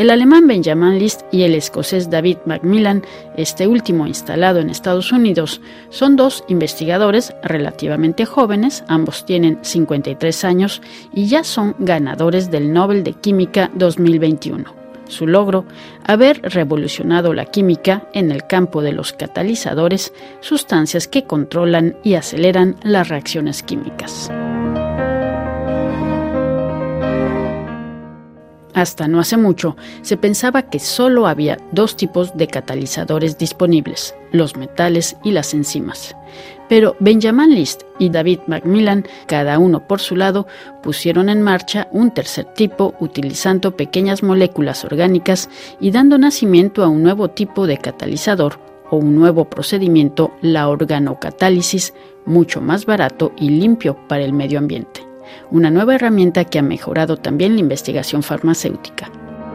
El alemán Benjamin List y el escocés David Macmillan, este último instalado en Estados Unidos, son dos investigadores relativamente jóvenes, ambos tienen 53 años y ya son ganadores del Nobel de Química 2021. Su logro, haber revolucionado la química en el campo de los catalizadores, sustancias que controlan y aceleran las reacciones químicas. Hasta no hace mucho, se pensaba que solo había dos tipos de catalizadores disponibles, los metales y las enzimas. Pero Benjamin List y David Macmillan, cada uno por su lado, pusieron en marcha un tercer tipo utilizando pequeñas moléculas orgánicas y dando nacimiento a un nuevo tipo de catalizador o un nuevo procedimiento, la organocatálisis, mucho más barato y limpio para el medio ambiente. Una nueva herramienta que ha mejorado también la investigación farmacéutica.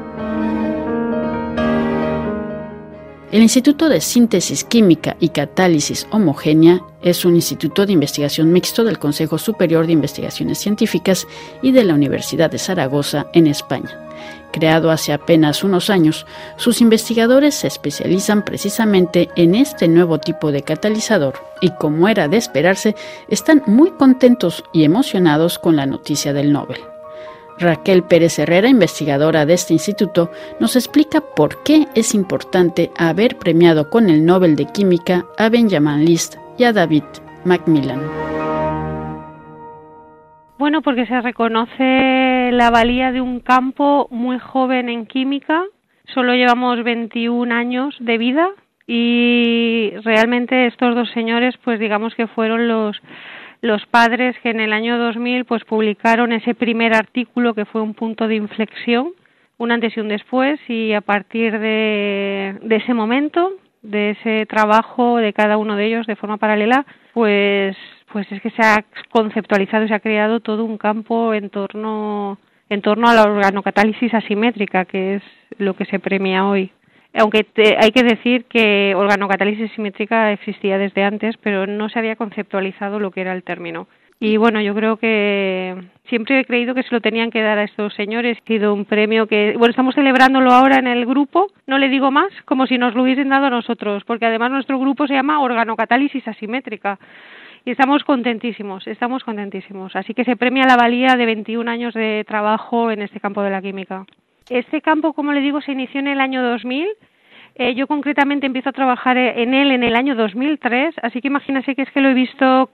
El Instituto de Síntesis Química y Catálisis Homogénea es un instituto de investigación mixto del Consejo Superior de Investigaciones Científicas y de la Universidad de Zaragoza, en España. Creado hace apenas unos años, sus investigadores se especializan precisamente en este nuevo tipo de catalizador y, como era de esperarse, están muy contentos y emocionados con la noticia del Nobel. Raquel Pérez Herrera, investigadora de este instituto, nos explica por qué es importante haber premiado con el Nobel de Química a Benjamin List y a David Macmillan. Bueno, porque se reconoce la valía de un campo muy joven en química. Solo llevamos 21 años de vida y realmente estos dos señores, pues digamos que fueron los padres que en el año 2000 pues publicaron ese primer artículo que fue un punto de inflexión, un antes y un después, y a partir de ese momento, de ese trabajo de cada uno de ellos de forma paralela, pues es que se ha conceptualizado y se ha creado todo un campo en torno a la organocatálisis asimétrica, que es lo que se premia hoy. Aunque hay que decir que organocatálisis asimétrica existía desde antes, pero no se había conceptualizado lo que era el término. Y bueno, yo creo que siempre he creído que se lo tenían que dar a estos señores. Ha sido un premio que, bueno, estamos celebrándolo ahora en el grupo, no le digo más, como si nos lo hubiesen dado a nosotros, porque además nuestro grupo se llama organocatálisis asimétrica. Y estamos contentísimos. Así que se premia la valía de 21 años de trabajo en este campo de la química. Este campo, como le digo, se inició en el año 2000. Yo concretamente empiezo a trabajar en él en el año 2003, así que imagínese que es que lo he visto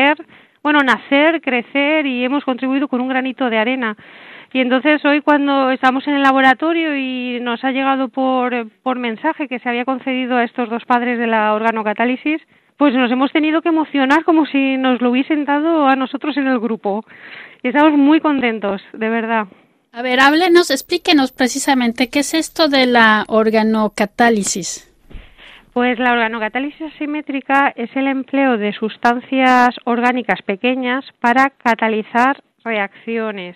nacer, crecer y hemos contribuido con un granito de arena. Y entonces hoy cuando estamos en el laboratorio y nos ha llegado por mensaje que se había concedido a estos dos padres de la organocatálisis, pues nos hemos tenido que emocionar como si nos lo hubiesen dado a nosotros en el grupo. Y estamos muy contentos, de verdad. A ver, explíquenos precisamente qué es esto de la organocatálisis. Pues la organocatálisis asimétrica es el empleo de sustancias orgánicas pequeñas para catalizar reacciones.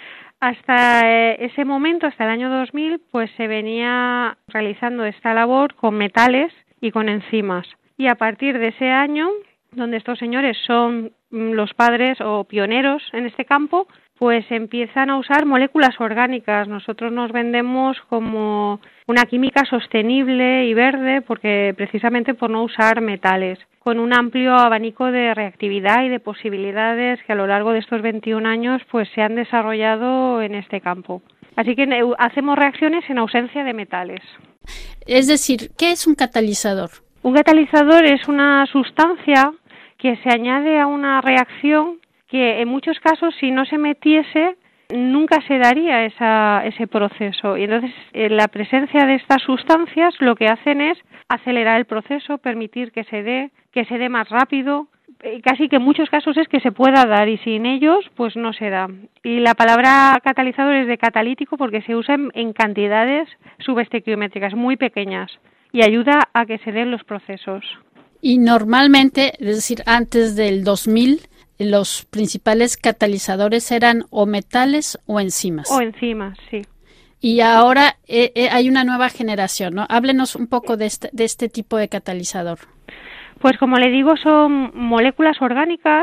Hasta ese momento, hasta el año 2000, pues se venía realizando esta labor con metales y con enzimas. Y a partir de ese año, donde estos señores son los padres o pioneros en este campo, pues empiezan a usar moléculas orgánicas. Nosotros nos vendemos como una química sostenible y verde porque precisamente por no usar metales, con un amplio abanico de reactividad y de posibilidades que a lo largo de estos 21 años pues se han desarrollado en este campo. Así que hacemos reacciones en ausencia de metales. Es decir, ¿qué es un catalizador? Un catalizador es una sustancia que se añade a una reacción que en muchos casos, si no se metiese, nunca se daría ese proceso. Y entonces, la presencia de estas sustancias lo que hacen es acelerar el proceso, permitir que se dé más rápido. Casi que en muchos casos es que se pueda dar y sin ellos, pues no se da. Y la palabra catalizador es de catalítico porque se usa en cantidades subestequiométricas muy pequeñas y ayuda a que se den los procesos. Y normalmente, es decir, antes del 2000, los principales catalizadores eran o metales o enzimas. O enzimas, sí. Y ahora hay una nueva generación, ¿no? Háblenos un poco de este tipo de catalizador. Pues como le digo, son moléculas orgánicas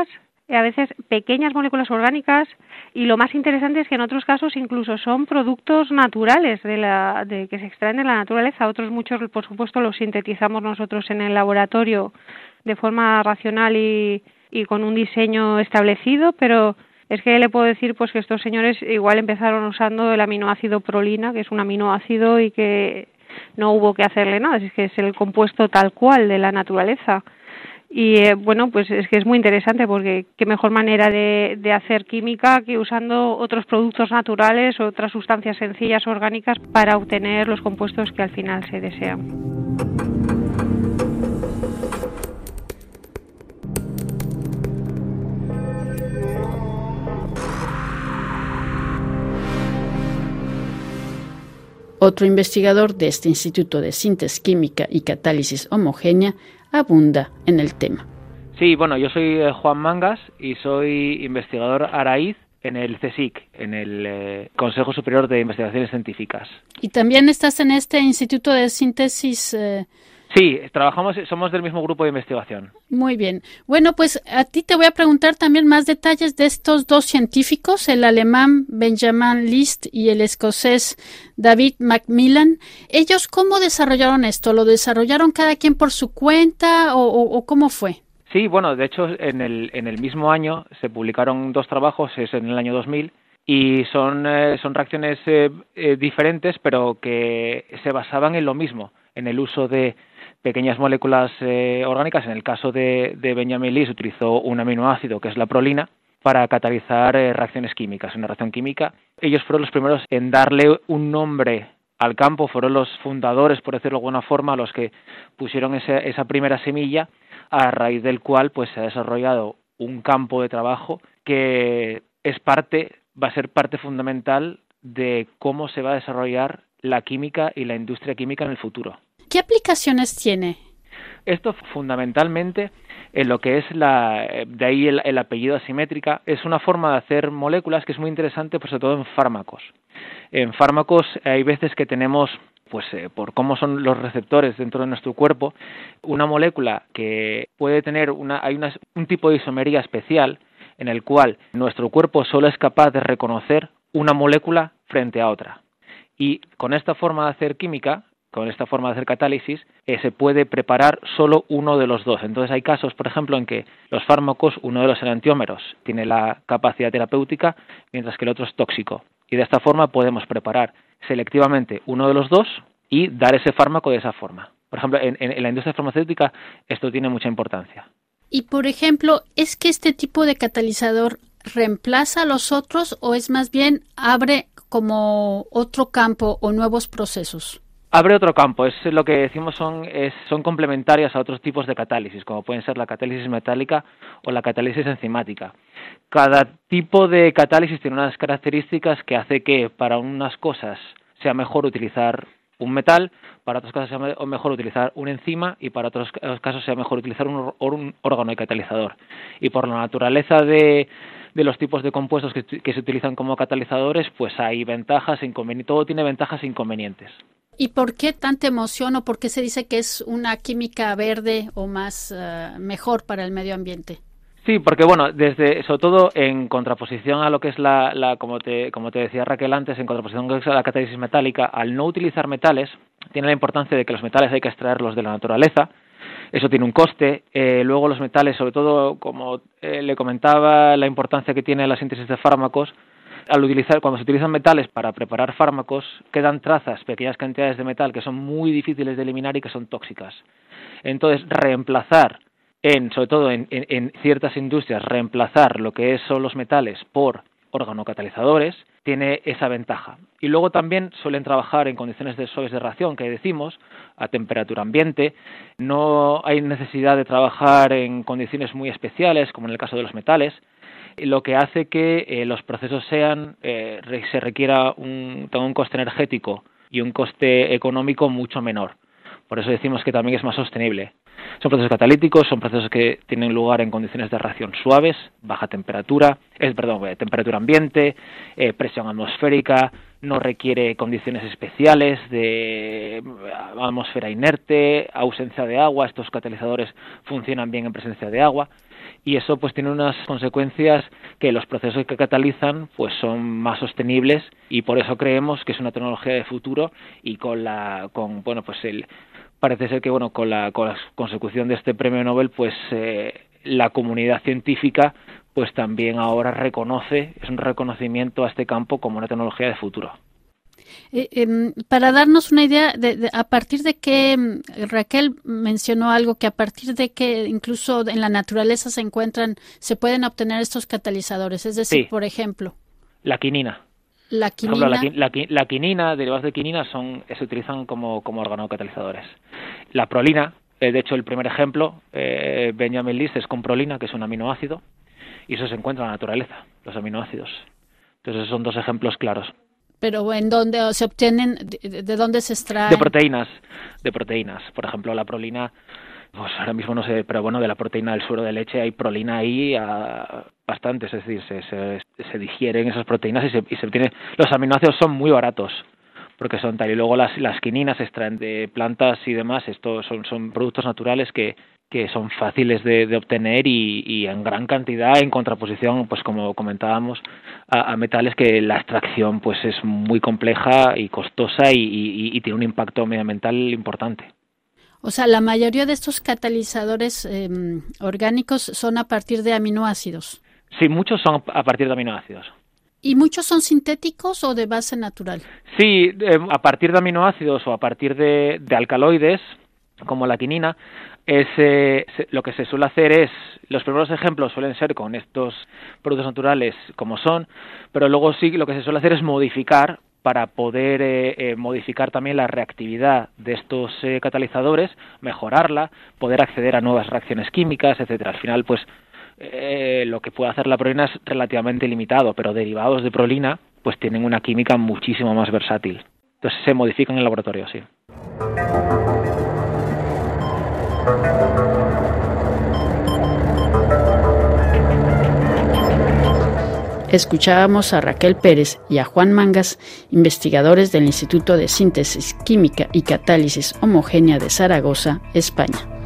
a veces pequeñas moléculas orgánicas, y lo más interesante es que en otros casos incluso son productos naturales de que se extraen de la naturaleza. Otros muchos, por supuesto, los sintetizamos nosotros en el laboratorio de forma racional y con un diseño establecido, pero es que le puedo decir pues que estos señores igual empezaron usando el aminoácido prolina, que es un aminoácido y que no hubo que hacerle nada, es que es el compuesto tal cual de la naturaleza. Y bueno, pues es que es muy interesante porque qué mejor manera de hacer química que usando otros productos naturales o otras sustancias sencillas orgánicas para obtener los compuestos que al final se desean. Otro investigador de este Instituto de Síntesis Química y Catálisis Homogénea abunda en el tema. Sí, bueno, yo soy Juan Mangas y soy investigador a raíz en el CSIC, en el Consejo Superior de Investigaciones Científicas. ¿Y también estás en este Instituto de Síntesis? Sí, somos del mismo grupo de investigación. Muy bien. Bueno, pues a ti te voy a preguntar también más detalles de estos dos científicos, el alemán Benjamin List y el escocés David Macmillan. ¿Ellos cómo desarrollaron esto? ¿Lo desarrollaron cada quien por su cuenta o cómo fue? Sí, bueno, de hecho en el mismo año se publicaron dos trabajos, es en el año 2000, y son reacciones diferentes, pero que se basaban en lo mismo, en el uso de pequeñas moléculas orgánicas. En el caso de Benjamin List utilizó un aminoácido que es la prolina para catalizar reacciones químicas, una reacción química. Ellos fueron los primeros en darle un nombre al campo, fueron los fundadores, por decirlo de alguna forma, los que pusieron esa primera semilla, a raíz del cual pues se ha desarrollado un campo de trabajo que va a ser parte fundamental de cómo se va a desarrollar la química y la industria química en el futuro. ¿Qué aplicaciones tiene? Esto fundamentalmente en lo que es de ahí el apellido asimétrica, es una forma de hacer moléculas que es muy interesante, pues sobre todo en fármacos. En fármacos hay veces que tenemos, pues por cómo son los receptores dentro de nuestro cuerpo, una molécula que puede tener un tipo de isomería especial en el cual nuestro cuerpo solo es capaz de reconocer una molécula frente a otra. Y con esta forma de hacer química, con esta forma de hacer catálisis, se puede preparar solo uno de los dos. Entonces hay casos, por ejemplo, en que los fármacos, uno de los enantiómeros tiene la capacidad terapéutica, mientras que el otro es tóxico. Y de esta forma podemos preparar selectivamente uno de los dos y dar ese fármaco de esa forma. Por ejemplo, en la industria farmacéutica esto tiene mucha importancia. Y, por ejemplo, ¿es que este tipo de catalizador reemplaza a los otros o es más bien abre como otro campo o nuevos procesos? Abre otro campo, es lo que decimos son complementarias a otros tipos de catálisis, como pueden ser la catálisis metálica o la catálisis enzimática. Cada tipo de catálisis tiene unas características que hace que para unas cosas sea mejor utilizar un metal, para otras cosas sea mejor utilizar una enzima y para otros casos sea mejor utilizar un órgano catalizador. Y por la naturaleza de los tipos de compuestos que se utilizan como catalizadores, pues hay ventajas e inconvenientes, todo tiene ventajas e inconvenientes. ¿Y por qué tanta emoción o por qué se dice que es una química verde o más mejor para el medio ambiente? Sí, porque bueno, sobre todo en contraposición a lo que es como te decía Raquel antes, en contraposición a lo que es la catálisis metálica, al no utilizar metales, tiene la importancia de que los metales hay que extraerlos de la naturaleza. Eso tiene un coste. Luego los metales, sobre todo, como le comentaba, la importancia que tiene la síntesis de fármacos. Cuando se utilizan metales para preparar fármacos, quedan trazas, pequeñas cantidades de metal que son muy difíciles de eliminar y que son tóxicas. Entonces, reemplazar, sobre todo en ciertas industrias, reemplazar lo que son los metales por organocatalizadores, tiene esa ventaja. Y luego también suelen trabajar en condiciones suaves de reacción, que decimos, a temperatura ambiente. No hay necesidad de trabajar en condiciones muy especiales, como en el caso de los metales, lo que hace que los procesos se requiera un coste energético y un coste económico mucho menor. Por eso decimos que también es más sostenible. Son procesos catalíticos, son procesos que tienen lugar en condiciones de reacción suaves, baja temperatura, temperatura ambiente, presión atmosférica, no requiere condiciones especiales de atmósfera inerte, ausencia de agua. Estos catalizadores funcionan bien en presencia de agua. y eso pues tiene unas consecuencias que los procesos que catalizan pues son más sostenibles, y por eso creemos que es una tecnología de futuro. Y parece ser que con la consecución de este premio Nobel pues la comunidad científica pues también ahora es un reconocimiento a este campo como una tecnología de futuro. Para darnos una idea a partir de que Raquel mencionó algo, que a partir de que incluso en la naturaleza se pueden obtener estos catalizadores, es decir, sí. Por ejemplo, la quinina. La quinina. Por ejemplo, la quinina, derivados de quinina se utilizan como organocatalizadores. La prolina, de hecho el primer ejemplo, Benjamin List, es con prolina, que es un aminoácido, y eso se encuentra en la naturaleza, los aminoácidos. Entonces son dos ejemplos claros. ¿Pero en dónde se obtienen? ¿De dónde se extraen? De proteínas. Por ejemplo, la prolina, pues ahora mismo no sé, pero de la proteína del suero de leche hay prolina ahí bastante, es decir, se digieren esas proteínas y se obtiene. Los aminoácidos son muy baratos, porque son tal, y luego las quininas se extraen de plantas y demás. Estos son productos naturales que son fáciles de obtener y en gran cantidad, en contraposición, pues como comentábamos, a metales que la extracción pues es muy compleja y costosa y tiene un impacto medioambiental importante. O sea, la mayoría de estos catalizadores orgánicos son a partir de aminoácidos. Sí, muchos son a partir de aminoácidos. ¿Y muchos son sintéticos o de base natural? Sí, a partir de aminoácidos o a partir de alcaloides, como la quinina. Lo que se suele hacer es, los primeros ejemplos suelen ser con estos productos naturales como son, pero luego sí lo que se suele hacer es modificar para poder modificar también la reactividad de estos catalizadores, mejorarla, poder acceder a nuevas reacciones químicas, etcétera. Al final, pues lo que puede hacer la prolina es relativamente limitado, pero derivados de prolina pues tienen una química muchísimo más versátil. Entonces se modifican en el laboratorio, sí. Escuchábamos a Raquel Pérez y a Juan Mangas, investigadores del Instituto de Síntesis Química y Catálisis Homogénea de Zaragoza, España.